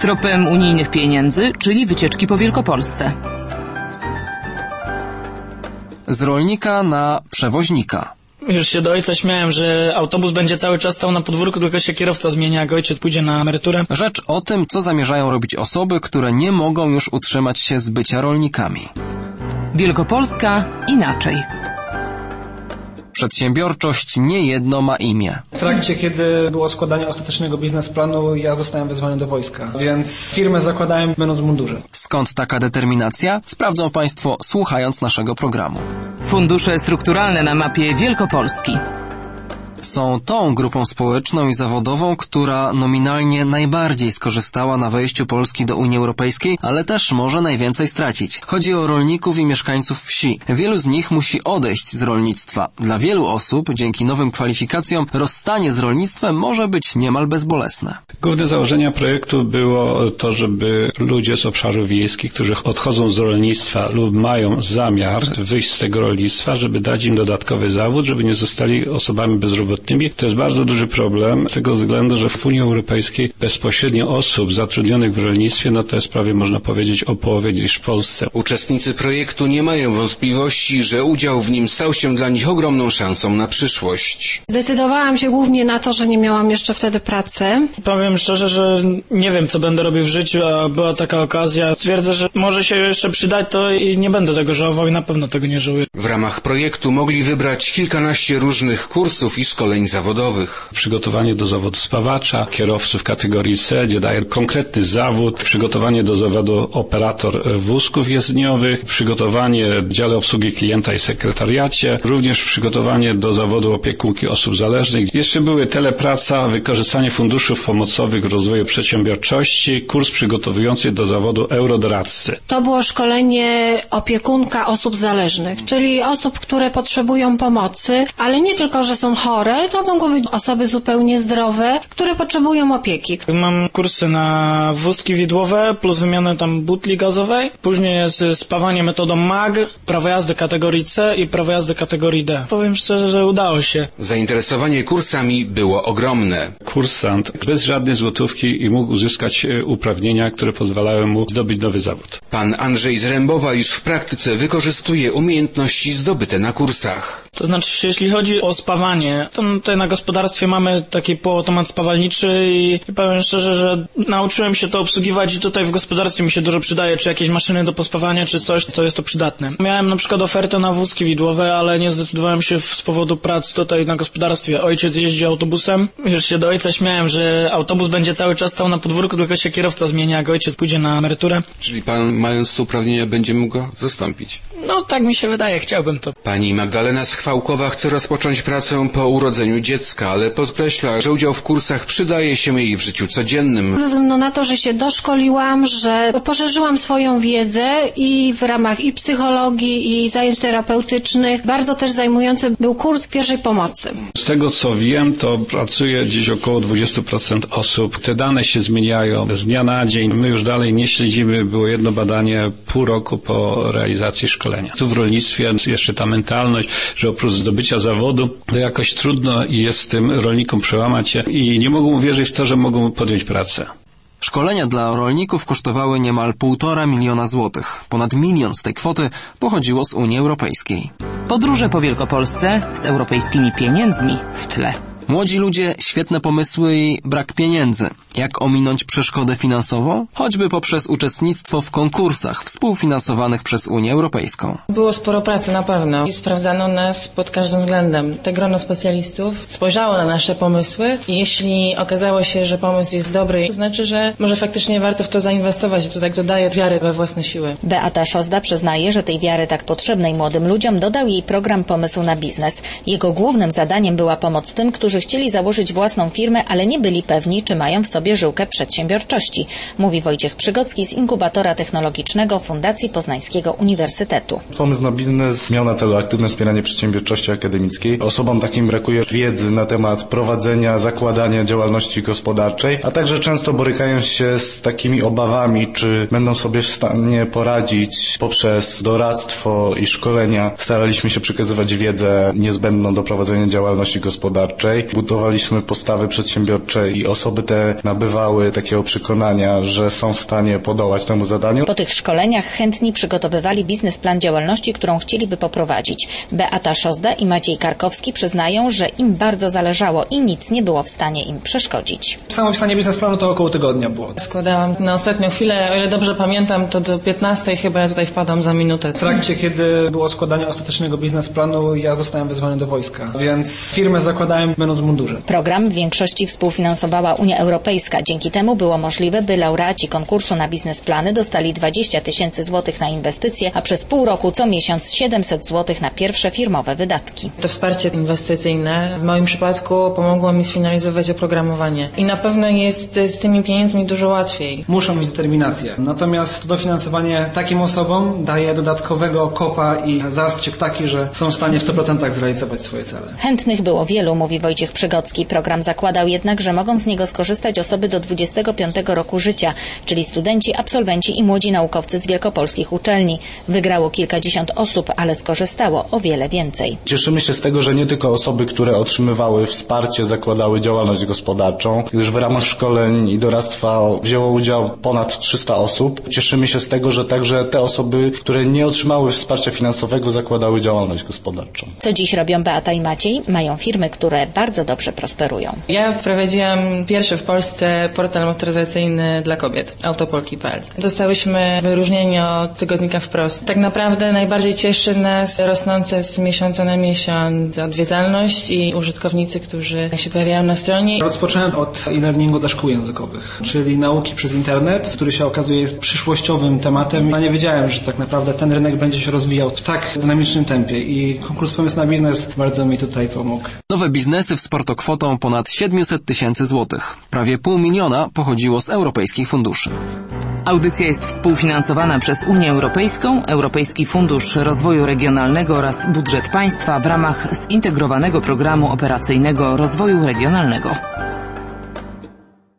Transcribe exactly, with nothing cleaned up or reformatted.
tropem unijnych pieniędzy, czyli wycieczki po Wielkopolsce. Z rolnika na przewoźnika. Już się do ojca śmiałem, że autobus będzie cały czas stał na podwórku, tylko się kierowca zmienia, jak ojciec pójdzie na emeryturę. Rzecz o tym, co zamierzają robić osoby, które nie mogą już utrzymać się z bycia rolnikami. Wielkopolska inaczej. Przedsiębiorczość niejedno ma imię. W trakcie, kiedy było składanie ostatecznego biznesplanu, ja zostałem wezwany do wojska, więc firmę zakładałem będąc w mundurze. Skąd taka determinacja? Sprawdzą Państwo, słuchając naszego programu. Fundusze strukturalne na mapie Wielkopolski. Są tą grupą społeczną i zawodową, która nominalnie najbardziej skorzystała na wejściu Polski do Unii Europejskiej, ale też może najwięcej stracić. Chodzi o rolników i mieszkańców wsi. Wielu z nich musi odejść z rolnictwa. Dla wielu osób, dzięki nowym kwalifikacjom, rozstanie z rolnictwem może być niemal bezbolesne. Główne założenia projektu było to, żeby ludzie z obszarów wiejskich, którzy odchodzą z rolnictwa lub mają zamiar wyjść z tego rolnictwa, żeby dać im dodatkowy zawód, żeby nie zostali osobami bezrobotnymi. To jest bardzo duży problem z tego względu, że w Unii Europejskiej bezpośrednio osób zatrudnionych w rolnictwie, no to jest prawie, można powiedzieć, o połowie niż w Polsce. Uczestnicy projektu nie mają wątpliwości, że udział w nim stał się dla nich ogromną szansą na przyszłość. Zdecydowałam się głównie na to, że nie miałam jeszcze wtedy pracy. Powiem szczerze, że nie wiem, co będę robił w życiu, a była taka okazja. Twierdzę, że może się jeszcze przydać to i nie będę tego żałował i na pewno tego nie żałuję. W ramach projektu mogli wybrać kilkanaście różnych kursów i szkoleń zawodowych. Przygotowanie do zawodu spawacza, kierowców kategorii C, gdzie daje konkretny zawód, przygotowanie do zawodu operator wózków jezdniowych, przygotowanie w dziale obsługi klienta i sekretariacie, również przygotowanie do zawodu opiekunki osób zależnych. Jeszcze były telepraca, wykorzystanie funduszów pomocowych w rozwoju przedsiębiorczości, kurs przygotowujący do zawodu eurodoradcy. To było szkolenie opiekunka osób zależnych, czyli osób, które potrzebują pomocy, ale nie tylko, że są chore, to mogą być osoby zupełnie zdrowe, które potrzebują opieki. Mam kursy na wózki widłowe plus wymianę tam butli gazowej. Później jest spawanie metodą M A G, prawo jazdy kategorii C i prawo jazdy kategorii D. Powiem szczerze, że udało się. Zainteresowanie kursami było ogromne. Kursant bez żadnej złotówki i mógł uzyskać uprawnienia, które pozwalały mu zdobyć nowy zawód. Pan Andrzej z Rębowa już w praktyce wykorzystuje umiejętności zdobyte na kursach. To znaczy, jeśli chodzi o spawanie, to tutaj na gospodarstwie mamy taki półautomat spawalniczy i, i powiem szczerze, że nauczyłem się to obsługiwać i tutaj w gospodarstwie mi się dużo przydaje, czy jakieś maszyny do pospawania, czy coś, to jest to przydatne. Miałem na przykład ofertę na wózki widłowe, ale nie zdecydowałem się z powodu prac tutaj na gospodarstwie. Ojciec jeździ autobusem. Już się do ojca śmiałem, że autobus będzie cały czas stał na podwórku, tylko się kierowca zmienia, jak ojciec pójdzie na emeryturę. Czyli pan, mając to uprawnienia, będzie mógł go zastąpić? No tak mi się wydaje, chciałbym to. Pani Magdalena z Chwałkowa chce rozpocząć pracę po urodzeniu dziecka, ale podkreśla, że udział w kursach przydaje się jej w życiu codziennym. Ze względu na to, że się doszkoliłam, że poszerzyłam swoją wiedzę i w ramach i psychologii, i zajęć terapeutycznych, bardzo też zajmujący był kurs pierwszej pomocy. Z tego co wiem, to pracuje gdzieś około dwadzieścia procent osób. Te dane się zmieniają z dnia na dzień. My już dalej nie śledzimy. Było jedno badanie pół roku po realizacji szkolenia. Tu w rolnictwie jest jeszcze ta mentalność, że oprócz zdobycia zawodu, to jakoś trudno jest tym rolnikom przełamać się i nie mogą uwierzyć w to, że mogą podjąć pracę. Szkolenia dla rolników kosztowały niemal półtora miliona złotych. Ponad milion z tej kwoty pochodziło z Unii Europejskiej. Podróże po Wielkopolsce z europejskimi pieniędzmi w tle. Młodzi ludzie, świetne pomysły i brak pieniędzy. Jak ominąć przeszkodę finansową? Choćby poprzez uczestnictwo w konkursach współfinansowanych przez Unię Europejską. Było sporo pracy na pewno i sprawdzano nas pod każdym względem. Te grono specjalistów spojrzało na nasze pomysły i jeśli okazało się, że pomysł jest dobry, to znaczy, że może faktycznie warto w to zainwestować i to tak dodaje wiary we własne siły. Beata Szozda przyznaje, że tej wiary tak potrzebnej młodym ludziom dodał jej program Pomysł na biznes. Jego głównym zadaniem była pomoc tym, którzy chcieli założyć własną firmę, ale nie byli pewni, czy mają w sobie żyłkę przedsiębiorczości, mówi Wojciech Przygocki z inkubatora technologicznego Fundacji Poznańskiego Uniwersytetu. Pomysł na biznes miał na celu aktywne wspieranie przedsiębiorczości akademickiej. Osobom takim brakuje wiedzy na temat prowadzenia, zakładania działalności gospodarczej, a także często borykają się z takimi obawami, czy będą sobie w stanie poradzić poprzez doradztwo i szkolenia. Staraliśmy się przekazywać wiedzę niezbędną do prowadzenia działalności gospodarczej. Budowaliśmy postawy przedsiębiorcze i osoby te na nabywały takiego przekonania, że są w stanie podołać temu zadaniu. Po tych szkoleniach chętni przygotowywali biznesplan działalności, którą chcieliby poprowadzić. Beata Szozda i Maciej Karkowski przyznają, że im bardzo zależało i nic nie było w stanie im przeszkodzić. Samo pisanie biznesplanu to około tygodnia było. Składałam na ostatnią chwilę, o ile dobrze pamiętam, to do piętnastej chyba ja tutaj wpadam za minutę. W trakcie, kiedy było składanie ostatecznego biznesplanu, ja zostałem wezwany do wojska, więc firmę zakładałem będąc w mundurze. Program w większości współfinansowała Unia Europejska. Dzięki temu było możliwe, by laureaci konkursu na biznesplany dostali dwadzieścia tysięcy złotych na inwestycje, a przez pół roku co miesiąc siedemset złotych na pierwsze firmowe wydatki. To wsparcie inwestycyjne w moim przypadku pomogło mi sfinalizować oprogramowanie. I na pewno jest z tymi pieniędzmi dużo łatwiej. Muszą mieć determinację. Natomiast dofinansowanie takim osobom daje dodatkowego kopa i zastrzyk taki, że są w stanie w sto procent zrealizować swoje cele. Chętnych było wielu, mówi Wojciech Przygocki. Program zakładał jednak, że mogą z niego skorzystać osoby do dwudziestego piątego roku życia, czyli studenci, absolwenci i młodzi naukowcy z wielkopolskich uczelni. Wygrało kilkadziesiąt osób, ale skorzystało o wiele więcej. Cieszymy się z tego, że nie tylko osoby, które otrzymywały wsparcie, zakładały działalność gospodarczą, gdyż w ramach szkoleń i doradztwa wzięło udział ponad trzysta osób. Cieszymy się z tego, że także te osoby, które nie otrzymały wsparcia finansowego, zakładały działalność gospodarczą. Co dziś robią Beata i Maciej? Mają firmy, które bardzo dobrze prosperują. Ja wprowadziłam pierwszy w Polsce portal motoryzacyjny dla kobiet, autopolki kropka p l. Dostałyśmy wyróżnienie od tygodnika Wprost. Tak naprawdę najbardziej cieszy nas rosnące z miesiąca na miesiąc odwiedzalność i użytkownicy, którzy się pojawiają na stronie. Rozpocząłem od e-learningu dla szkół językowych, czyli nauki przez internet, który się okazuje jest przyszłościowym tematem. Ja nie wiedziałem, że tak naprawdę ten rynek będzie się rozwijał w tak dynamicznym tempie i konkurs Pomysł na Biznes bardzo mi tutaj pomógł. Nowe biznesy wsparto kwotą ponad siedemset tysięcy złotych. Prawie pół miliona pochodziło z europejskich funduszy. Audycja jest współfinansowana przez Unię Europejską, Europejski Fundusz Rozwoju Regionalnego oraz budżet państwa w ramach zintegrowanego programu operacyjnego rozwoju regionalnego.